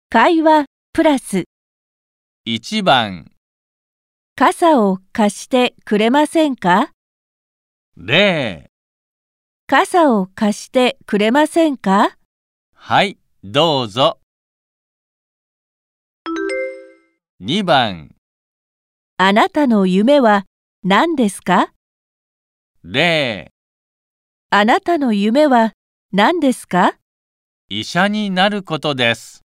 会話プラス 1番、 傘を貸してくれませんか？ 0、 傘を貸してくれませんか？ はい、どうぞ。2番、 あなたの夢は何ですか？ 0、 あなたの夢は何ですか？ 医者になることです。